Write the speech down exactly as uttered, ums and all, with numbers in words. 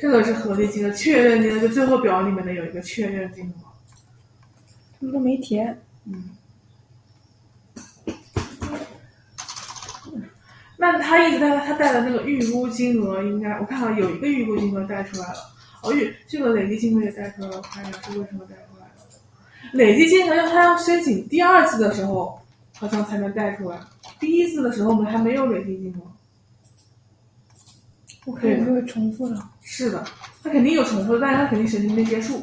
这个是合计金额，确认金额就最后表里面的有一个确认金额。 你都没填。 嗯。那他一直带他带的那个预估金额，应该我看到有一个预估金额带出来了。哦，预这个累计金额也带出来了，我看一下是为什么带出来的。累计金额要他要申请第二次的时候，好像才能带出来。第一次的时候我们还没有累计金额。 我看有没有重复了？ 是的，他肯定有重复，但是他肯定审计没结束。